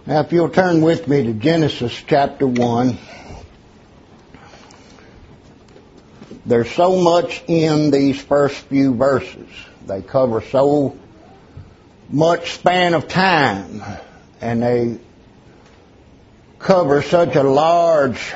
Now, if you'll turn with me to Genesis chapter 1. There's so much in these first few verses. They cover so much span of time, and they cover such a large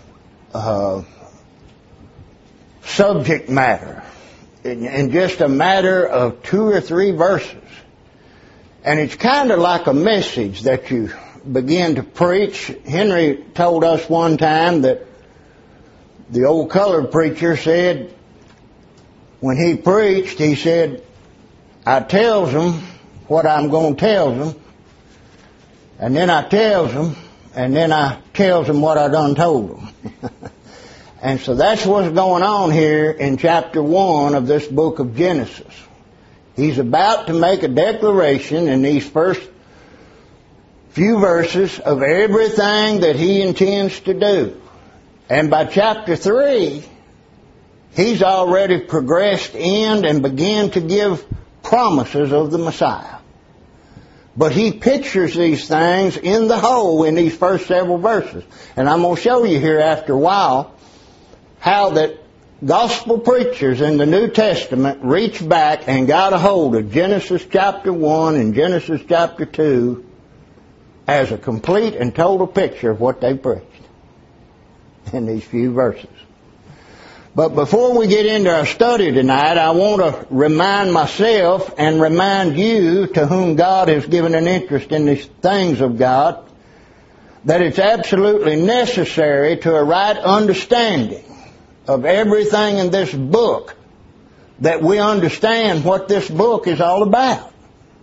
subject matter in just a matter of 2 or 3 verses. And it's kind of like a message that you begin to preach. Henry told us one time that the old colored preacher said, when he preached, he said, I tells them what I'm going to tell them, and then I tells them, and then I tells them what I done told them. And so that's what's going on here in chapter 1 of this book of Genesis. He's about to make a declaration in these first few verses of everything that he intends to do. And by chapter 3, he's already progressed in and began to give promises of the Messiah. But he pictures these things in the whole in these first several verses. And I'm going to show you here after a while how that gospel preachers in the New Testament reached back and got a hold of Genesis chapter 1 and Genesis chapter 2 as a complete and total picture of what they preached in these few verses. But before we get into our study tonight, I want to remind myself and remind you, to whom God has given an interest in these things of God, that it's absolutely necessary to a right understanding of everything in this book that we understand what this book is all about.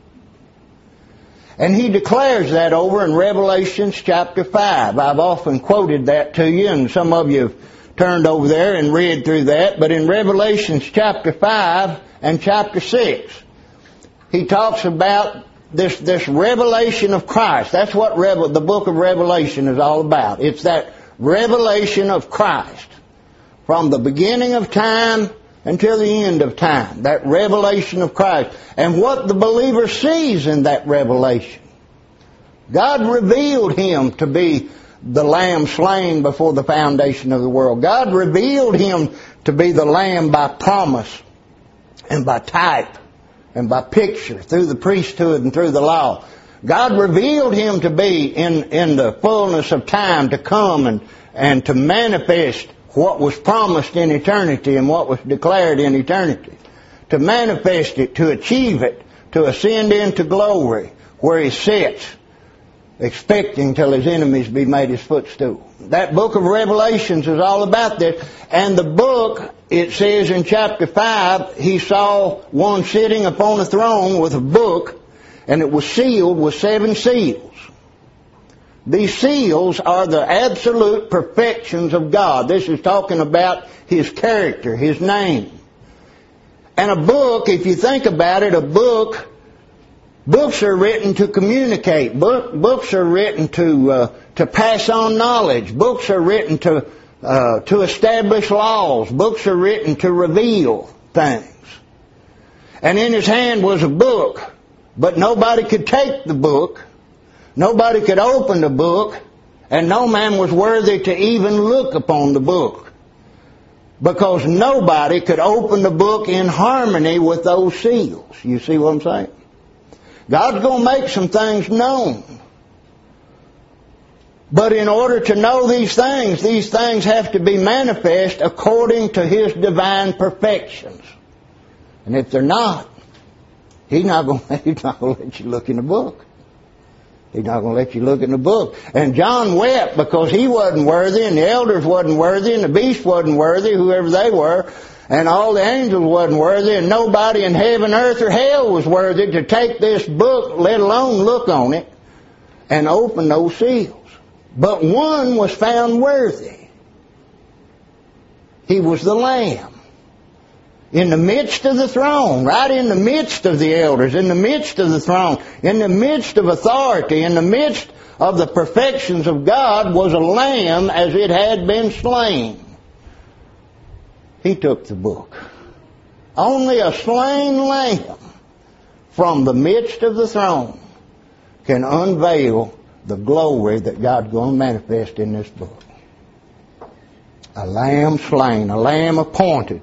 And he declares that over in Revelation chapter 5. I've often quoted that to you, and some of you have turned over there and read through that. But in Revelation chapter 5 and chapter 6, he talks about this revelation of Christ. That's what the book of Revelation is all about. It's that revelation of Christ. From the beginning of time until the end of time. That revelation of Christ. And what the believer sees in that revelation. God revealed Him to be the Lamb slain before the foundation of the world. God revealed Him to be the Lamb by promise and by type and by picture through the priesthood and through the law. God revealed Him to be in the fullness of time to come and to manifest what was promised in eternity and what was declared in eternity. To manifest it, to achieve it, to ascend into glory where He sits, expecting till His enemies be made His footstool. That book of Revelations is all about this. And the book, it says in chapter 5, he saw one sitting upon a throne with a book, and it was sealed with 7 seals. These seals are the absolute perfections of God. This is talking about His character, His name. And a book, if you think about it, books are written to communicate. Books are written to pass on knowledge. Books are written to establish laws. Books are written to reveal things. And in his hand was a book, but nobody could take the book. Nobody could open the book, and no man was worthy to even look upon the book, because nobody could open the book in harmony with those seals. You see what I'm saying? God's going to make some things known. But in order to know these things have to be manifest according to His divine perfections. And if they're not, He's not going to let you look in the book. He's not going to let you look in the book. And John wept because he wasn't worthy, and the elders wasn't worthy, and the beast wasn't worthy, whoever they were, and all the angels wasn't worthy, and nobody in heaven, earth, or hell was worthy to take this book, let alone look on it, and open those seals. But one was found worthy. He was the Lamb. In the midst of the throne, right in the midst of the elders, in the midst of the throne, in the midst of authority, in the midst of the perfections of God, was a lamb as it had been slain. He took the book. Only a slain lamb from the midst of the throne can unveil the glory that God's going to manifest in this book. A lamb slain, a lamb appointed.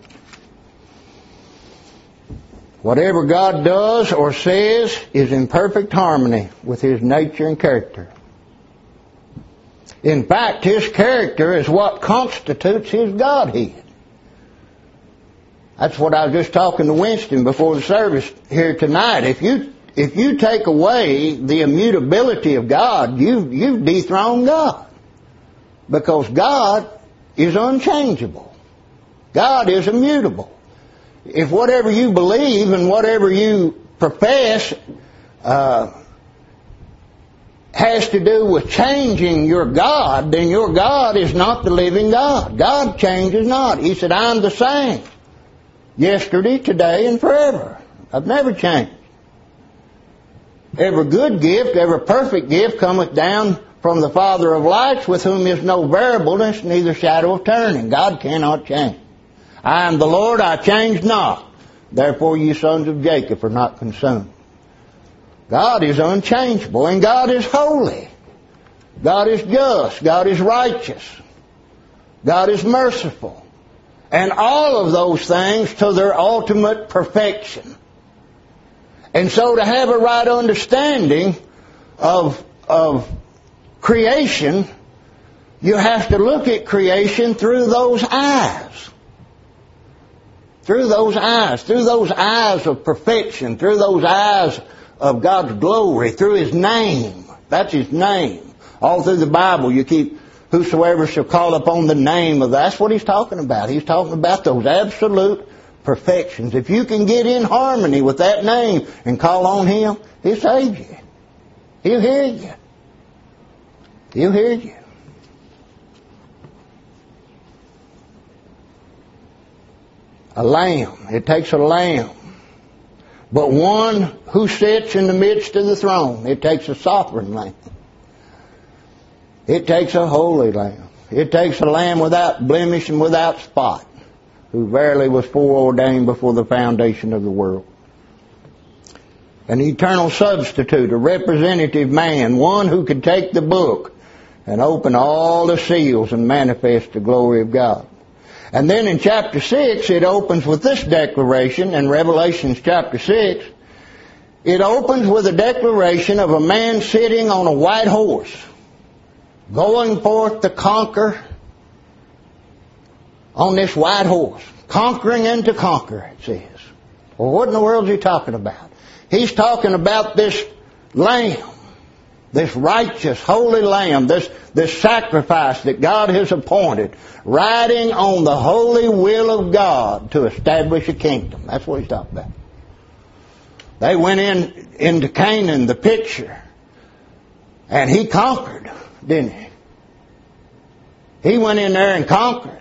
Whatever God does or says is in perfect harmony with His nature and character. In fact, His character is what constitutes His Godhead. That's what I was just talking to Winston before the service here tonight. If you take away the immutability of God, you've dethroned God. Because God is unchangeable. God is immutable. If whatever you believe and whatever you profess has to do with changing your God, then your God is not the living God. God changes not. He said, I'm the same. Yesterday, today, and forever. I've never changed. Every good gift, every perfect gift cometh down from the Father of lights, with whom is no variableness, neither shadow of turning. God cannot change. I am the Lord, I change not. Therefore ye sons of Jacob are not consumed. God is unchangeable, and God is holy. God is just. God is righteous. God is merciful. And all of those things to their ultimate perfection. And so to have a right understanding of creation, you have to look at creation through those eyes. Through those eyes of perfection, through those eyes of God's glory, through His name. That's His name. All through the Bible you keep, whosoever shall call upon the name of, that's what He's talking about. He's talking about those absolute perfections. If you can get in harmony with that name and call on Him, He'll save you. He'll hear you. He'll hear you. A lamb. It takes a lamb. But one who sits in the midst of the throne. It takes a sovereign lamb. It takes a holy lamb. It takes a lamb without blemish and without spot, who verily was foreordained before the foundation of the world. An eternal substitute, a representative man, one who could take the book and open all the seals and manifest the glory of God. And then in chapter 6, it opens with this declaration, in Revelation chapter 6, it opens with a declaration of a man sitting on a white horse, going forth to conquer on this white horse. Conquering and to conquer, it says. Well, what in the world is he talking about? He's talking about this lamb, this righteous, holy lamb, this sacrifice that God has appointed, riding on the holy will of God to establish a kingdom. That's what he's talking about. They went into Canaan, the picture, and he conquered, didn't he? He went in there and conquered.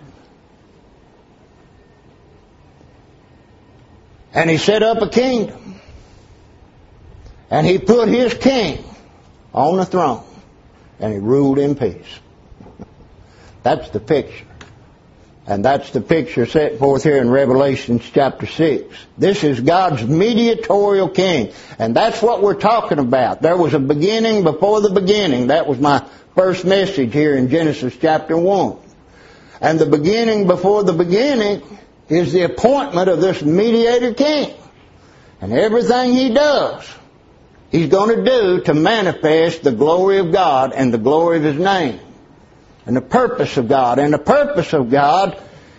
And he set up a kingdom. And he put his king on the throne. And he ruled in peace. That's the picture. And that's the picture set forth here in Revelation chapter 6. This is God's mediatorial king. And that's what we're talking about. There was a beginning before the beginning. That was my first message here in Genesis chapter 1. And the beginning before the beginning is the appointment of this mediator king. And everything he does, he's going to do to manifest the glory of God and the glory of His name. And the purpose of God. And the purpose of God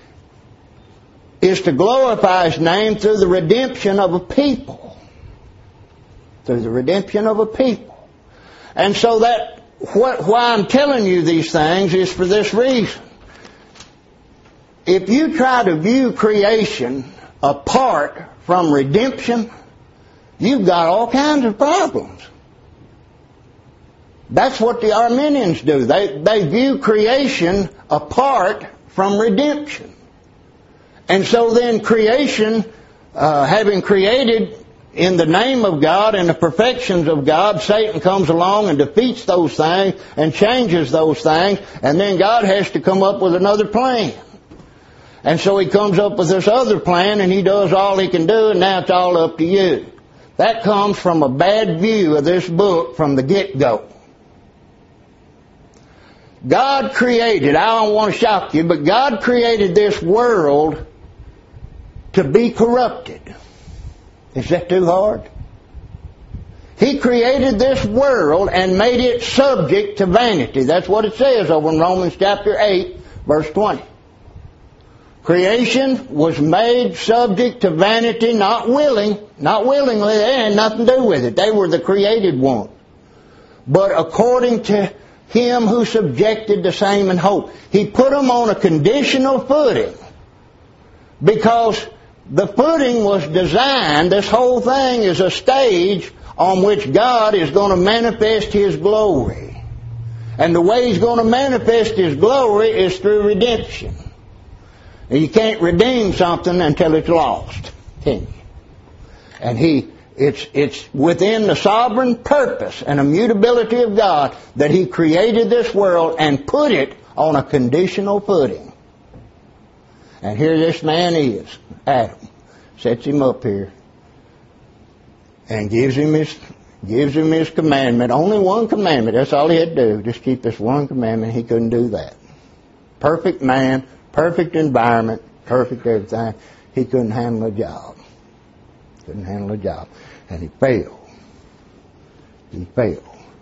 is to glorify His name through the redemption of a people. Through the redemption of a people. And so that, why I'm telling you these things is for this reason. If you try to view creation apart from redemption, you've got all kinds of problems. That's what the Arminians do. They view creation apart from redemption. And so then creation, having created in the name of God and the perfections of God, Satan comes along and defeats those things and changes those things, and then God has to come up with another plan. And so he comes up with this other plan, and he does all he can do, and now it's all up to you. That comes from a bad view of this book from the get-go. God created, I don't want to shock you, but God created this world to be corrupted. Is that too hard? He created this world and made it subject to vanity. That's what it says over in Romans chapter 8, verse 20. Creation was made subject to vanity, not willingly. They had nothing to do with it. They were the created ones. But according to Him who subjected the same in hope, He put them on a conditional footing. Because the footing was designed, this whole thing is a stage on which God is going to manifest His glory. And the way He's going to manifest His glory is through redemption. And you can't redeem something until it's lost, can you? And it's within the sovereign purpose and immutability of God that He created this world and put it on a conditional footing. And here this man is, Adam, sets him up here and gives him his commandment. Only one commandment. That's all he had to do. Just keep this one commandment. He couldn't do that. Perfect man, perfect environment, perfect everything. He couldn't handle the job. Couldn't handle the job. And he failed. He failed.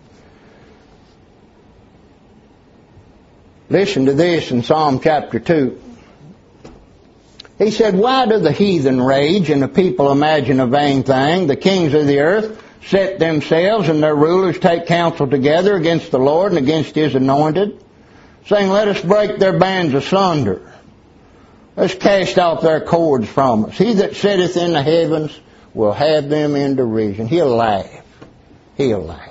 Listen to this in Psalm chapter 2. He said, why do the heathen rage and the people imagine a vain thing? The kings of the earth set themselves and their rulers take counsel together against the Lord and against His anointed, saying, let us break their bands asunder. Let's cast off their cords from us. He that sitteth in the heavens will have them in derision. He'll laugh. He'll laugh.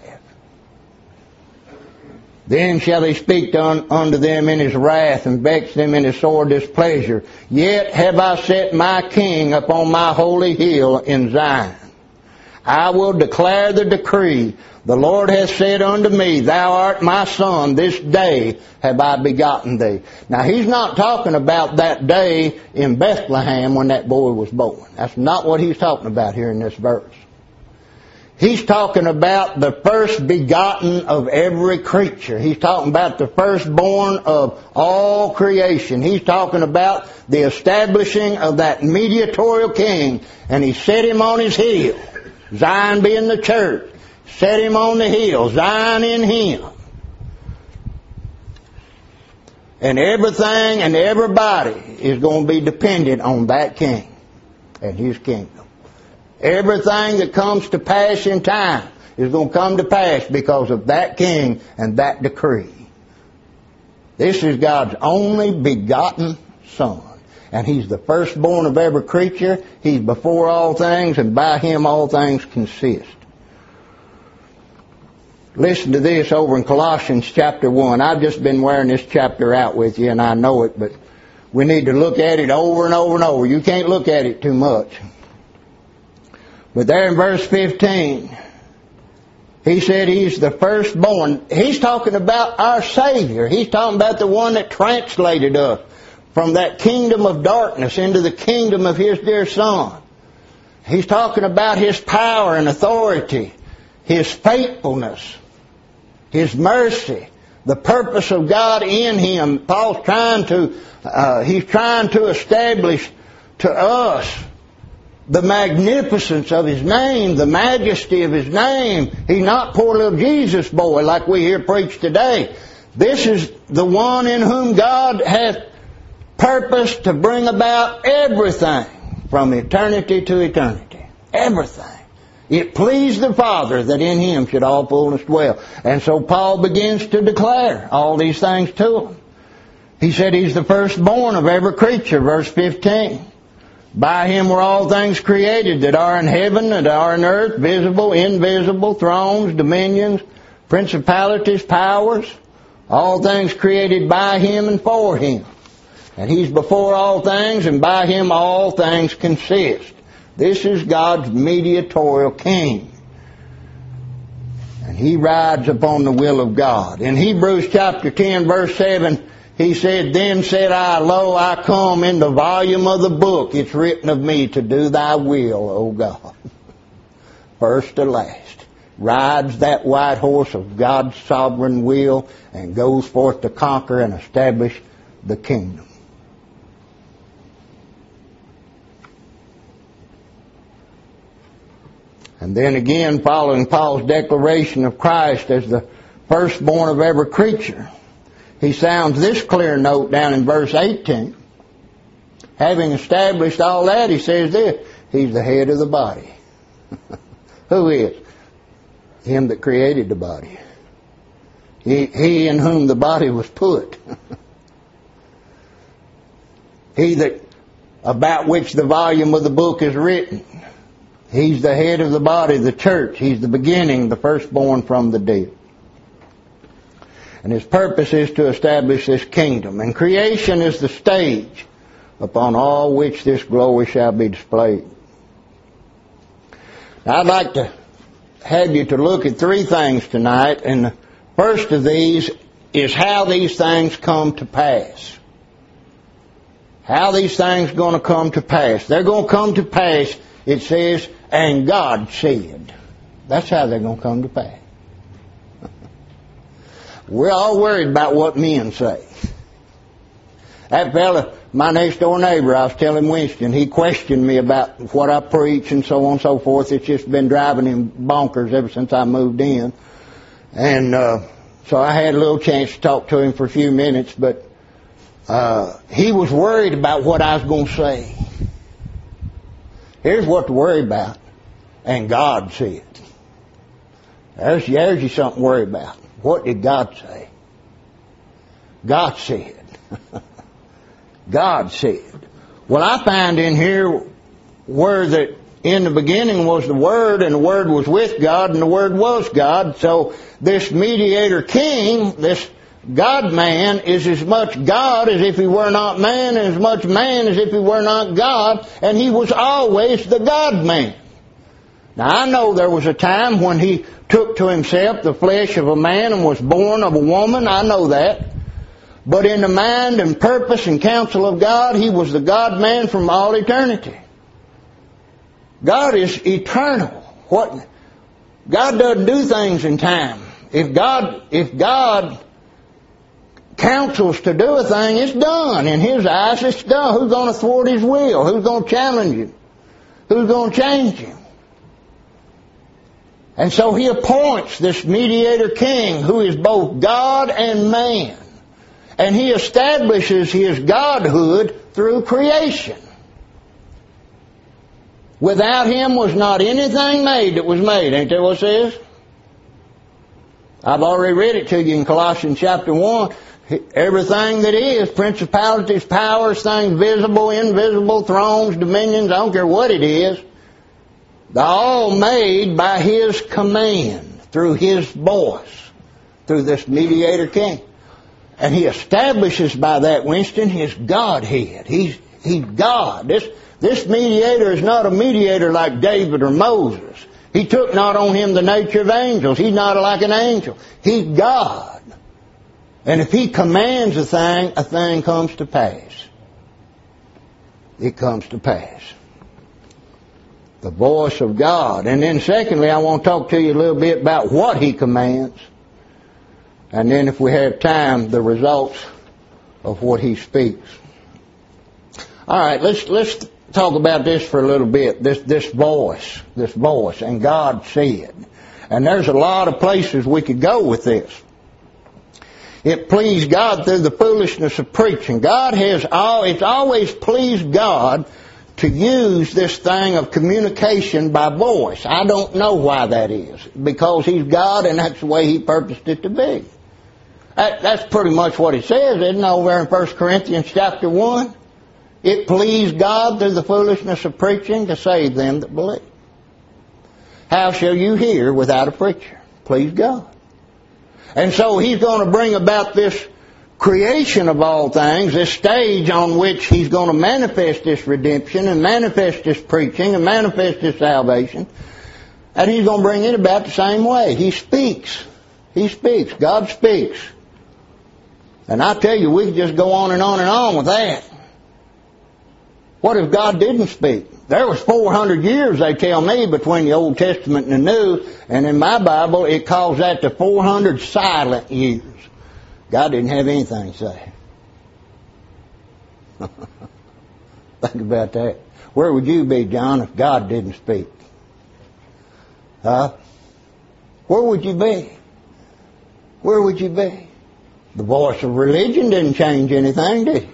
Then shall He speak unto them in His wrath and vex them in His sore displeasure. Yet have I set my king upon my holy hill in Zion. I will declare the decree. The Lord hath said unto me, thou art my son, this day have I begotten thee. Now He's not talking about that day in Bethlehem when that boy was born. That's not what He's talking about here in this verse. He's talking about the first begotten of every creature. He's talking about the firstborn of all creation. He's talking about the establishing of that mediatorial king. And He set Him on His hill, Zion being the church. Set Him on the hill, Zion in Him. And everything and everybody is going to be dependent on that king and His kingdom. Everything that comes to pass in time is going to come to pass because of that king and that decree. This is God's only begotten Son. And He's the firstborn of every creature. He's before all things, and by Him all things consist. Listen to this over in Colossians chapter 1. I've just been wearing this chapter out with you, and I know it, but we need to look at it over and over and over. You can't look at it too much. But there in verse 15, he said He's the firstborn. He's talking about our Savior. He's talking about the one that translated us from that kingdom of darkness into the kingdom of His dear Son. He's talking about His power and authority, His faithfulness, His mercy, the purpose of God in Him. Paul's trying to establish to us the magnificence of His name, the majesty of His name. He's not poor little Jesus boy like we hear preached today. This is the one in whom God hath purposed to bring about everything from eternity to eternity. Everything. It pleased the Father that in Him should all fullness dwell. And so Paul begins to declare all these things to him. He said He's the firstborn of every creature, verse 15. By Him were all things created that are in heaven, that are in earth, visible, invisible, thrones, dominions, principalities, powers, all things created by Him and for Him. And He's before all things, and by Him all things consist. This is God's mediatorial king. And He rides upon the will of God. In Hebrews chapter 10, verse 7, he said, then said I, lo, I come in the volume of the book. It's written of me to do thy will, O God. First to last. rides that white horse of God's sovereign will and goes forth to conquer and establish the kingdom. And then again, following Paul's declaration of Christ as the firstborn of every creature, he sounds this clear note down in verse 18. Having established all that, he says this: He's the head of the body. Who is? Him that created the body. He in whom the body was put. He that about which the volume of the book is written. He's the head of the body, the church. He's the beginning, the firstborn from the dead. And his purpose is to establish this kingdom. And creation is the stage upon all which this glory shall be displayed. Now, I'd like to have you to look at three things tonight, and the first of these is how these things come to pass. How these things are going to come to pass. They're going to come to pass, it says, and God said. That's how they're going to come to pass. We're all worried about what men say. That fella, my next door neighbor, I was telling Winston, he questioned me about what I preach and so on and so forth. It's just been driving him bonkers ever since I moved in. And so I had a little chance to talk to him for a few minutes, but he was worried about what I was going to say. Here's what to worry about. And God said. There's you something to worry about. What did God say? God said. God said. Well, I find in here where that in the beginning was the Word, and the Word was with God, and the Word was God. So this mediator king, this God-man, is as much God as if he were not man, and as much man as if he were not God, and he was always the God-man. Now, I know there was a time when he took to himself the flesh of a man and was born of a woman. I know that. But in the mind and purpose and counsel of God, he was the God-man from all eternity. God is eternal. God doesn't do things in time. If God counsels to do a thing, it's done. In His eyes, it's done. Who's going to thwart His will? Who's going to challenge Him? Who's going to change Him? And so He appoints this mediator king who is both God and man. And He establishes His godhood through creation. Without Him was not anything made that was made. Ain't that what it says? I've already read it to you in Colossians chapter 1. Everything that is, principalities, powers, things visible, invisible, thrones, dominions, I don't care what it is, they're all made by His command, through His voice, through this mediator king. And He establishes by that, Winston, His Godhead. He's God. This mediator is not a mediator like David or Moses. He took not on him the nature of angels. He's not like an angel. He's God. And if He commands a thing comes to pass. It comes to pass. The voice of God. And then secondly, I want to talk to you a little bit about what He commands. And then if we have time, the results of what He speaks. All right, let's talk about this for a little bit. This voice. And God said. And there's a lot of places we could go with this. It pleased God through the foolishness of preaching. It's always pleased God to use this thing of communication by voice. I don't know why that is. Because He's God and that's the way He purposed it to be. That's pretty much what it says, isn't it, over in 1 Corinthians chapter 1? It pleased God through the foolishness of preaching to save them that believe. How shall you hear without a preacher? Please God. And so He's going to bring about this creation of all things, this stage on which He's going to manifest this redemption and manifest this preaching and manifest this salvation. And He's going to bring it about the same way. He speaks. He speaks. God speaks. And I tell you, we can just go on and on and on with that. What if God didn't speak? There was 400 years, they tell me, between the Old Testament and the New, and in my Bible it calls that the 400 silent years. God didn't have anything to say. Think about that. Where would you be, John, if God didn't speak? Huh? Where would you be? Where would you be? The voice of religion didn't change anything, did it?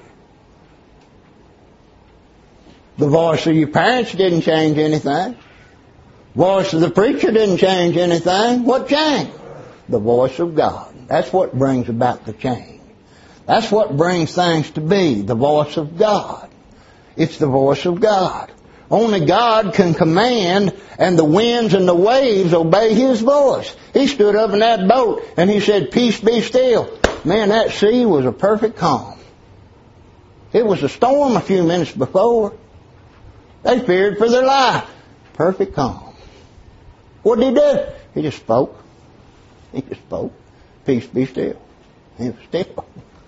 The voice of your parents didn't change anything. Voice of the preacher didn't change anything. What changed? The voice of God. That's what brings about the change. That's what brings things to be, the voice of God. It's the voice of God. Only God can command, and the winds and the waves obey His voice. He stood up in that boat and He said, "Peace, be still." Man, that sea was a perfect calm. It was a storm a few minutes before. They feared for their life. Perfect calm. What did He do? He just spoke. He just spoke. Peace, be still. He was still.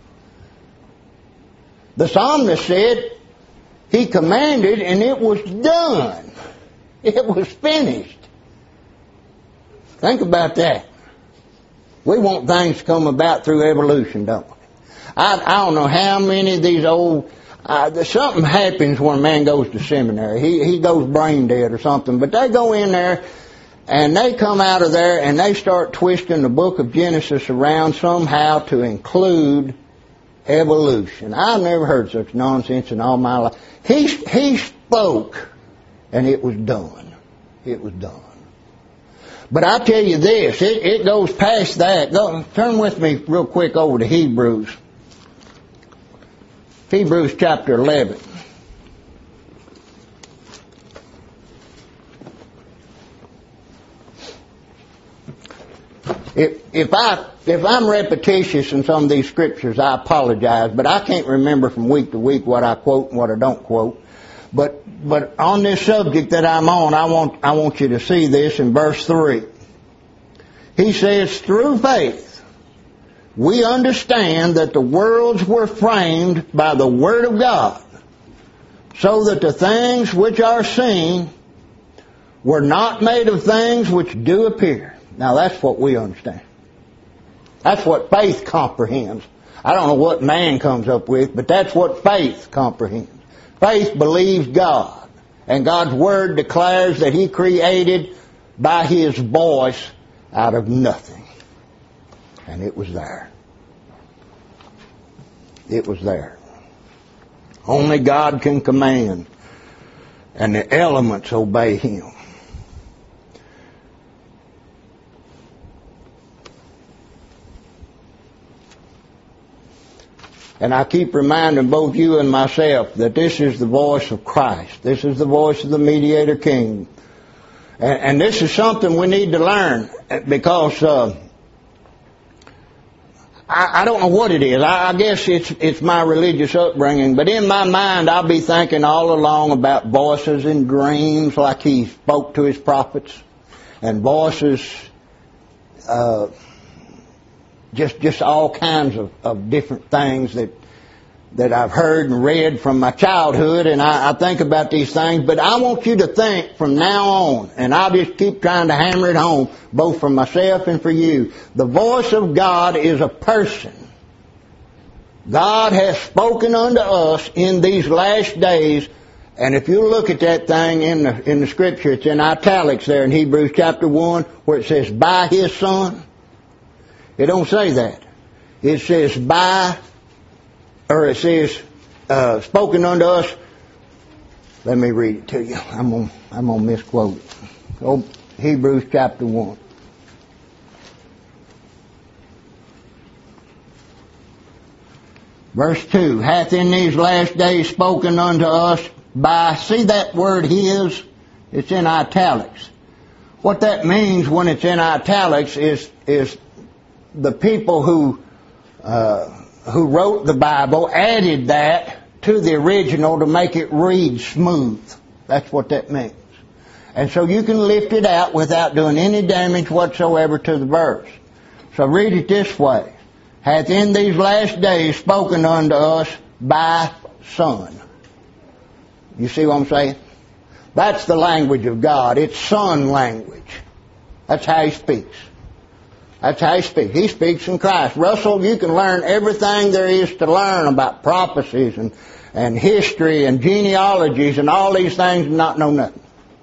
The psalmist said, He commanded and it was done. It was finished. Think about that. We want things to come about through evolution, don't we? I don't know how many of these old... something happens when a man goes to seminary. He goes brain dead or something. But they go in there and they come out of there and they start twisting the book of Genesis around somehow to include evolution. I've never heard such nonsense in all my life. He spoke and it was done. It was done. But I tell you this, it goes past that. Turn with me real quick over to Hebrews. Hebrews chapter 11. If I'm repetitious in some of these scriptures, I apologize, but I can't remember from week to week what I quote and what I don't quote. But on this subject that I'm on, I want you to see this in verse 3. He says, "Through faith, we understand that the worlds were framed by the Word of God, so that the things which are seen were not made of things which do appear." Now that's what we understand. That's what faith comprehends. I don't know what man comes up with, but that's what faith comprehends. Faith believes God, and God's Word declares that He created by His voice out of nothing. And it was there. It was there. Only God can command, and the elements obey Him. And I keep reminding both you and myself that this is the voice of Christ. This is the voice of the Mediator King. And this is something we need to learn, because I don't know what it is. I guess it's my religious upbringing, but in my mind I'll be thinking all along about voices in dreams, like He spoke to His prophets, and voices, just all kinds of different things that I've heard and read from my childhood, and I think about these things. But I want you to think from now on, and I'll just keep trying to hammer it home, both for myself and for you. The voice of God is a person. God has spoken unto us in these last days, and if you look at that thing in the Scripture, it's in italics there in Hebrews chapter 1, where it says, "by His Son." It don't say that. It says spoken unto us. Let me read it to you. I'm gonna misquote it. Oh, Hebrews chapter 1. Verse 2, "Hath in these last days spoken unto us by," see that word "His"? It's in italics. What that means when it's in italics is the people who wrote the Bible added that to the original to make it read smooth. That's what that means. And so you can lift it out without doing any damage whatsoever to the verse. So read it this way. "Hath in these last days spoken unto us by Son." You see what I'm saying? That's the language of God. It's Son language. That's how He speaks. That's how He speaks. He speaks in Christ. Russell, you can learn everything there is to learn about prophecies and history and genealogies and all these things and not know nothing.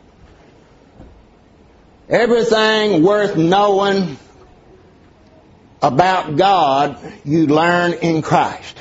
Everything worth knowing about God, you learn in Christ.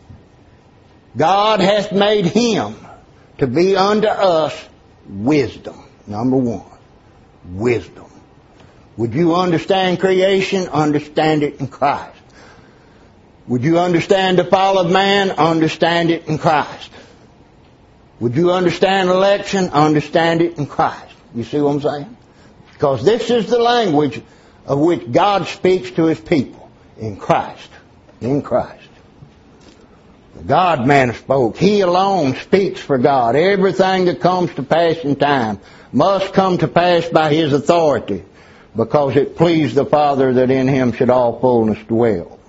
God hath made Him to be unto us wisdom. Number one, wisdom. Would you understand creation? Understand it in Christ. Would you understand the fall of man? Understand it in Christ. Would you understand election? Understand it in Christ. You see what I'm saying? Because this is the language of which God speaks to His people. In Christ. In Christ. The God-man spoke. He alone speaks for God. Everything that comes to pass in time must come to pass by His authority, because it pleased the Father that in Him should all fullness dwell.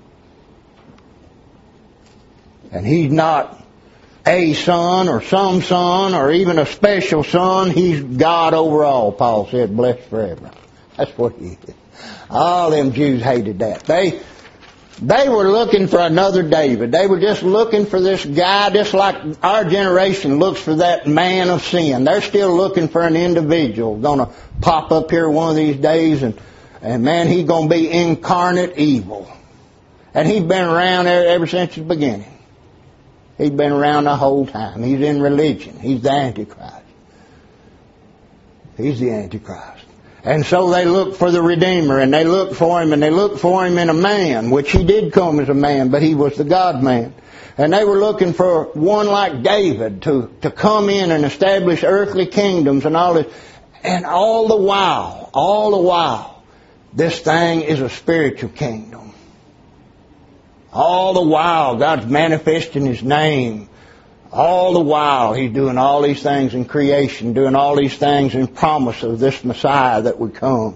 And He's not a son or some son or even a special son. He's God over all, Paul said, blessed forever. That's what He is. All them Jews hated that. They were looking for another David. They were just looking for this guy, just like our generation looks for that man of sin. They're still looking for an individual going to pop up here one of these days, and man, he's going to be incarnate evil. And he's been around ever since the beginning. He's been around the whole time. He's in religion. He's the Antichrist. He's the Antichrist. And so they looked for the Redeemer, and they looked for Him, and they looked for Him in a man, which He did come as a man, but He was the God-man. And they were looking for one like David to come in and establish earthly kingdoms and all this. And all the while, this thing is a spiritual kingdom. All the while, God's manifesting His name. All the while, He's doing all these things in creation, doing all these things in promise of this Messiah that would come.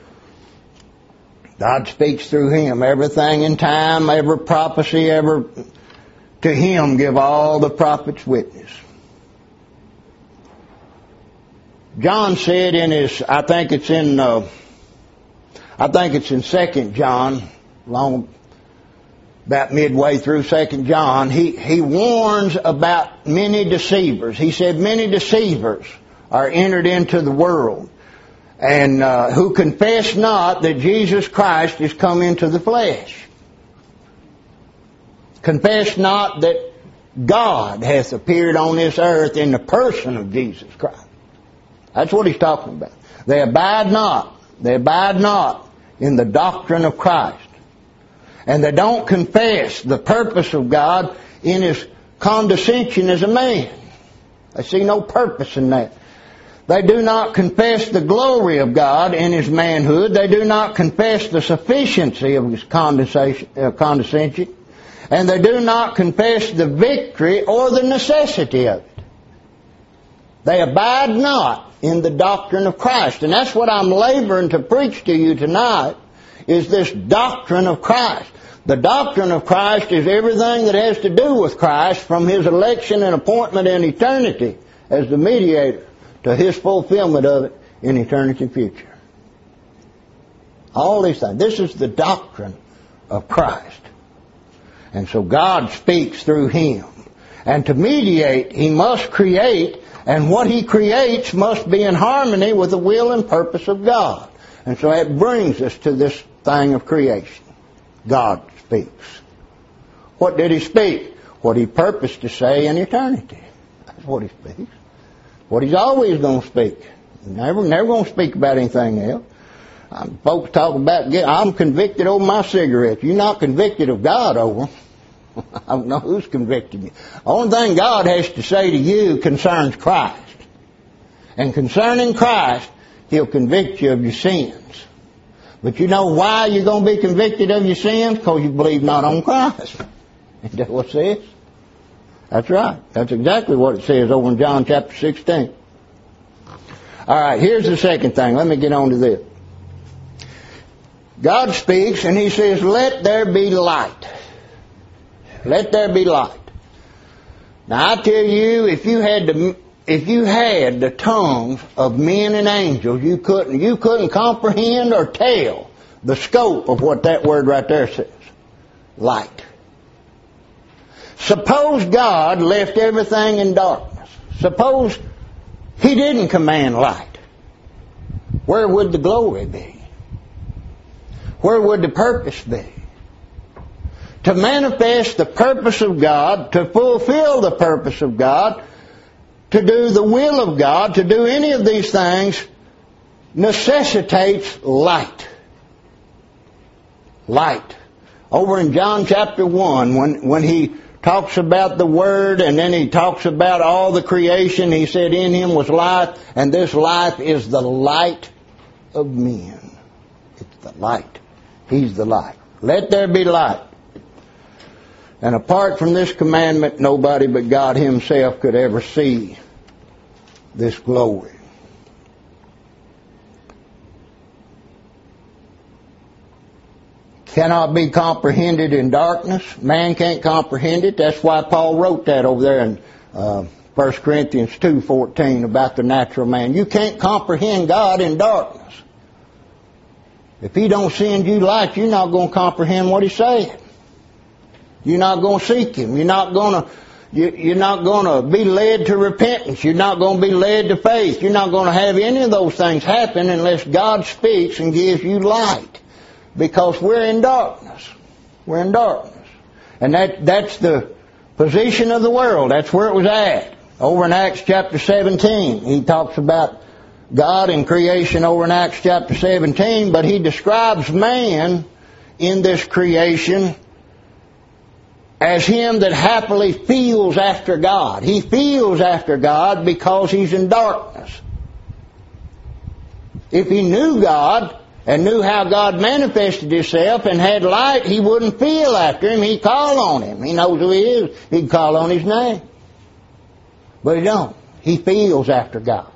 God speaks through Him. Everything in time, every prophecy, to Him give all the prophets witness. John said in his, I think it's in 2 John, about midway through 2 John, he warns about many deceivers. He said many deceivers are entered into the world, and who confess not that Jesus Christ is come into the flesh. Confess not that God hath appeared on this earth in the person of Jesus Christ. That's what he's talking about. They abide not in the doctrine of Christ. And they don't confess the purpose of God in His condescension as a man. They see no purpose in that. They do not confess the glory of God in His manhood. They do not confess the sufficiency of His condescension. And they do not confess the victory or the necessity of it. They abide not in the doctrine of Christ. And that's what I'm laboring to preach to you tonight, is this doctrine of Christ. The doctrine of Christ is everything that has to do with Christ, from His election and appointment in eternity as the mediator to His fulfillment of it in eternity future. All these things. This is the doctrine of Christ. And so God speaks through Him. And to mediate, He must create, and what He creates must be in harmony with the will and purpose of God. And so that brings us to this thing of creation. God speaks. What did He speak? What He purposed to say in eternity. That's what He speaks. What He's always going to speak. Never going to speak about anything else. Folks talk about, I'm convicted over my cigarettes. You're not convicted of God over them. I don't know who's convicting you. The only thing God has to say to you concerns Christ. And concerning Christ, He'll convict you of your sins. But you know why you're going to be convicted of your sins? Because you believe not on Christ. Isn't that what it says? That's right. That's exactly what it says over in John chapter 16. All right, here's the second thing. Let me get on to this. God speaks and He says, let there be light. Let there be light. Now I tell you, if you had the tongues of men and angels, you couldn't comprehend or tell the scope of what that word right there says. Light. Suppose God left everything in darkness. Suppose He didn't command light. Where would the glory be? Where would the purpose be? To manifest the purpose of God, to fulfill the purpose of God, to do the will of God, to do any of these things, necessitates light. Light. Over in John chapter 1, when he talks about the Word, and then he talks about all the creation, he said, in Him was life, and this life is the light of men. It's the light. He's the light. Let there be light. And apart from this commandment, nobody but God Himself could ever see this glory. Cannot be comprehended in darkness. Man can't comprehend it. That's why Paul wrote that over there in 1 Corinthians 2:14 about the natural man. You can't comprehend God in darkness. If He don't send you light, you're not going to comprehend what He's saying. You're not going to seek Him. You're not going to be led to repentance. You're not going to be led to faith. You're not going to have any of those things happen unless God speaks and gives you light. Because we're in darkness. We're in darkness. And that's the position of the world. That's where it was at. Over in Acts chapter 17, he talks about God and creation over in Acts chapter 17, but he describes man in this creation as him that happily feels after God. He feels after God because he's in darkness. If he knew God and knew how God manifested Himself and had light, he wouldn't feel after Him. He'd call on Him. He knows who He is. He'd call on His name. But he don't. He feels after God.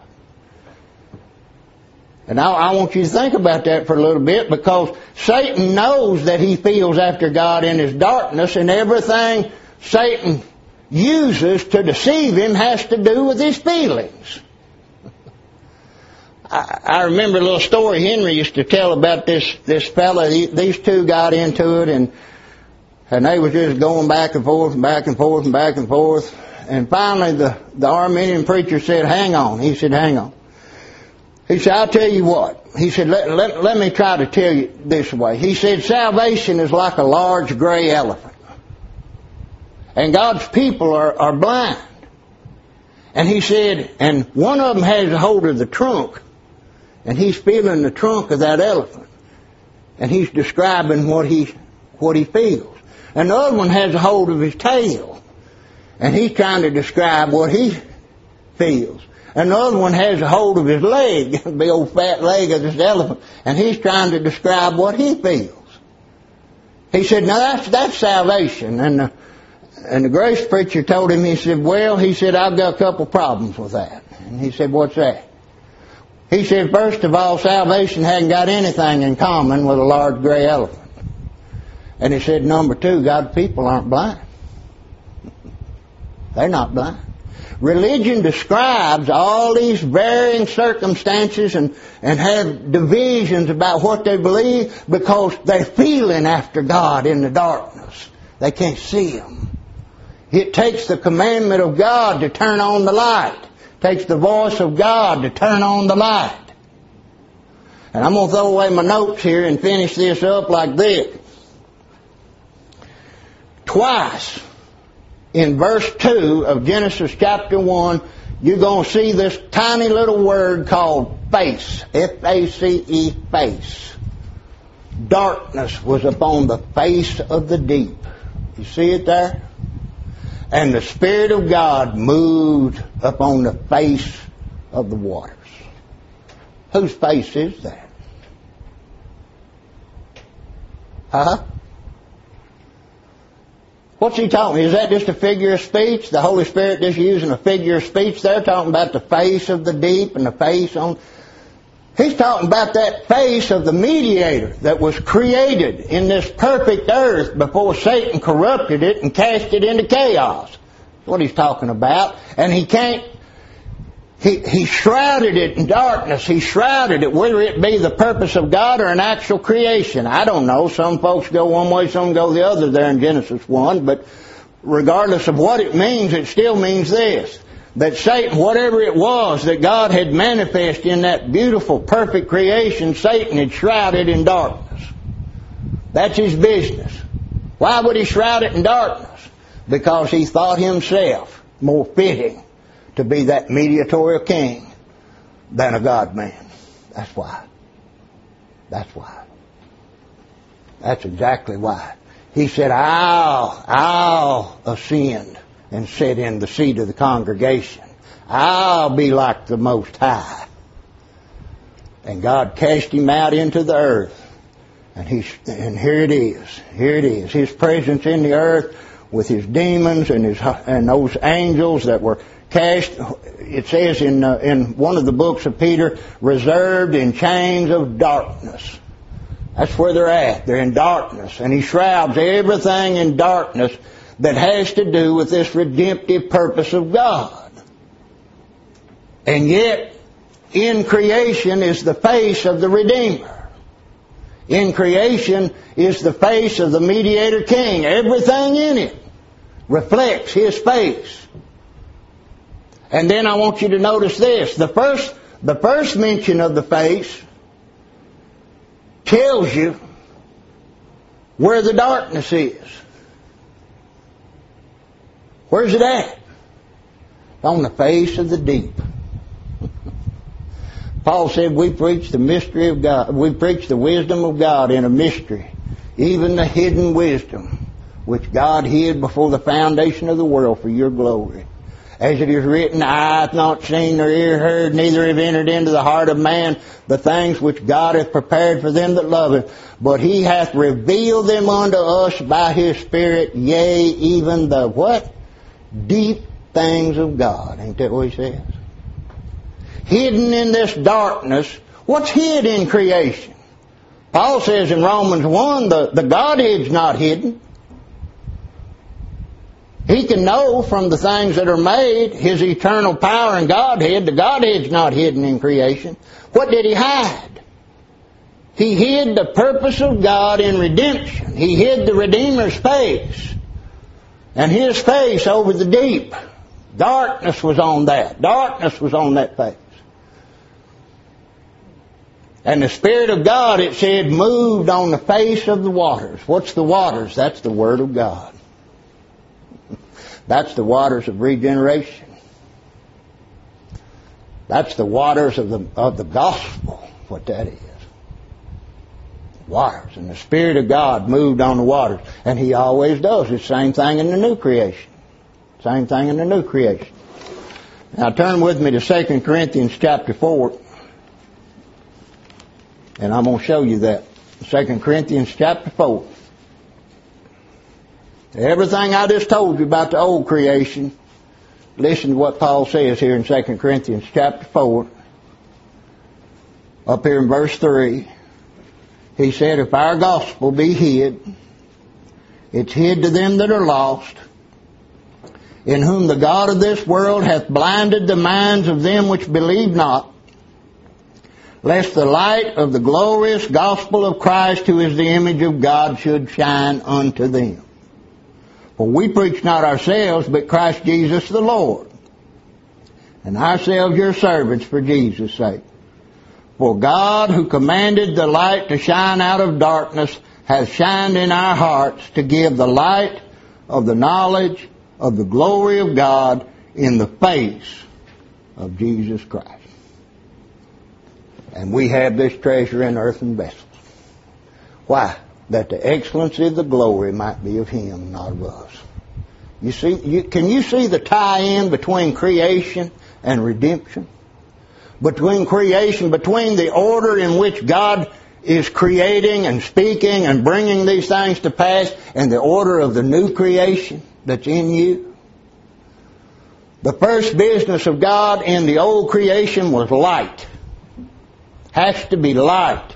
And I want you to think about that for a little bit, because Satan knows that he feels after God in his darkness, and everything Satan uses to deceive him has to do with his feelings. I remember a little story Henry used to tell about this fella. These two got into it, and they was just going back and forth and back and forth and back and forth. And finally the Arminian preacher said, hang on. He said, hang on. He said, I'll tell you what. He said, let me try to tell you this way. He said, salvation is like a large gray elephant. And God's people are blind. And he said, and one of them has a hold of the trunk, and he's feeling the trunk of that elephant. And he's describing what he feels. And the other one has a hold of his tail, and he's trying to describe what he feels. And the other one has a hold of his leg, the old fat leg of this elephant, and he's trying to describe what he feels. He said, now that's salvation. And the grace preacher told him, he said, well, he said, I've got a couple problems with that. And he said, what's that? He said, first of all, salvation hadn't got anything in common with a large gray elephant. And he said, number two, God's people aren't blind. They're not blind. Religion describes all these varying circumstances and have divisions about what they believe because they're feeling after God in the darkness. They can't see Him. It takes the commandment of God to turn on the light. It takes the voice of God to turn on the light. And I'm going to throw away my notes here and finish this up like this. Twice in verse 2 of Genesis chapter 1, you're going to see this tiny little word called face. F-A-C-E, face. Darkness was upon the face of the deep. You see it there? And the Spirit of God moved upon the face of the waters. Whose face is that? Huh? What's he talking? Is that just a figure of speech? The Holy Spirit just using a figure of speech there, talking about the face of the deep and the face on... He's talking about that face of the mediator that was created in this perfect earth before Satan corrupted it and cast it into chaos. what he's talking about. And he can't, he shrouded it in darkness. He shrouded it, whether it be the purpose of God or an actual creation. I don't know. Some folks go one way, some go the other there in Genesis 1. But regardless of what it means, it still means this. That Satan, whatever it was that God had manifested in that beautiful, perfect creation, Satan had shrouded in darkness. That's his business. Why would he shroud it in darkness? Because he thought himself more fitting to be that mediatorial king than a God-man. That's why. That's why. That's exactly why. He said, I'll ascend and sit in the seat of the congregation. I'll be like the Most High. And God cast him out into the earth. And here it is. Here it is. His presence in the earth with his demons and those angels that were cast. It says in one of the books of Peter, reserved in chains of darkness. That's where they're at. They're in darkness. And he shrouds everything in darkness that has to do with this redemptive purpose of God. And yet, in creation is the face of the Redeemer. In creation is the face of the mediator king. Everything in it reflects his face. And then I want you to notice this. The first mention of the face tells you where the darkness is. Where's it at? On the face of the deep. Paul said we preach the mystery of God. We preach the wisdom of God in a mystery, even the hidden wisdom, which God hid before the foundation of the world for your glory. As it is written, eye hath not seen nor ear heard, neither have entered into the heart of man the things which God hath prepared for them that love him. But he hath revealed them unto us by his Spirit, yea, even the what? Deep things of God. Ain't that what he says? Hidden in this darkness. What's hid in creation? Paul says in Romans 1, the Godhead's not hidden. He can know from the things that are made, his eternal power and Godhead. The Godhead's not hidden in creation. What did he hide? He hid the purpose of God in redemption. He hid the Redeemer's face. And his face over the deep. Darkness was on that. Darkness was on that face. And the Spirit of God, it said, moved on the face of the waters. What's the waters? That's the Word of God. That's the waters of regeneration. That's the waters of the gospel, what that is. Waters. And the Spirit of God moved on the waters. And he always does. It's the same thing in the new creation. Same thing in the new creation. Now turn with me to 2 Corinthians chapter 4. And I'm going to show you that. 2 Corinthians chapter 4. Everything I just told you about the old creation, listen to what Paul says here in 2 Corinthians chapter 4. Up here in verse 3. He said, if our gospel be hid, it's hid to them that are lost, in whom the God of this world hath blinded the minds of them which believe not, lest the light of the glorious gospel of Christ, who is the image of God, should shine unto them. For we preach not ourselves, but Christ Jesus the Lord, and ourselves your servants for Jesus' sake. For God, who commanded the light to shine out of darkness, hath shined in our hearts to give the light of the knowledge of the glory of God in the face of Jesus Christ. And we have this treasure in earthen vessels. Why? That the excellency of the glory might be of Him, not of us. You see, can you see the tie-in between creation and redemption? Between creation, between the order in which God is creating and speaking and bringing these things to pass and the order of the new creation that's in you? The first business of God in the old creation was light. Has to be light.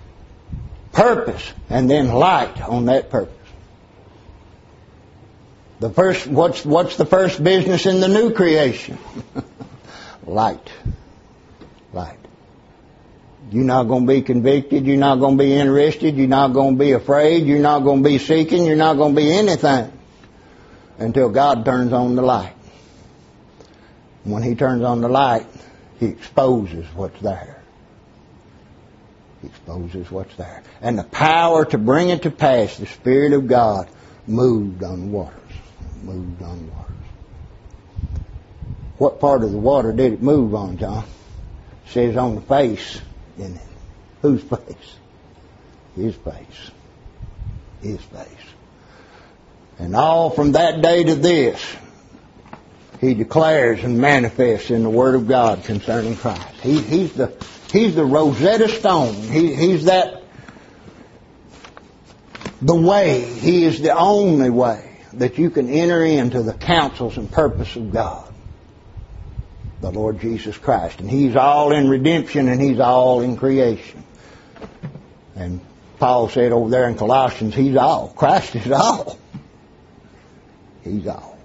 Purpose, and then light on that purpose. What's the first business in the new creation? Light. Light. You're not going to be convicted. You're not going to be interested. You're not going to be afraid. You're not going to be seeking. You're not going to be anything until God turns on the light. When He turns on the light, He exposes what's there. He exposes what's there. And the power to bring it to pass, the Spirit of God, moved on the waters. Moved on the waters. What part of the water did it move on, John? It says on the face, didn't it? Whose face? His face. His face. And all from that day to this, He declares and manifests in the Word of God concerning Christ. He's the Rosetta Stone. He's the way. He is the only way that you can enter into the counsels and purpose of God. The Lord Jesus Christ. And He's all in redemption and He's all in creation. And Paul said over there in Colossians, He's all. Christ is all. He's all.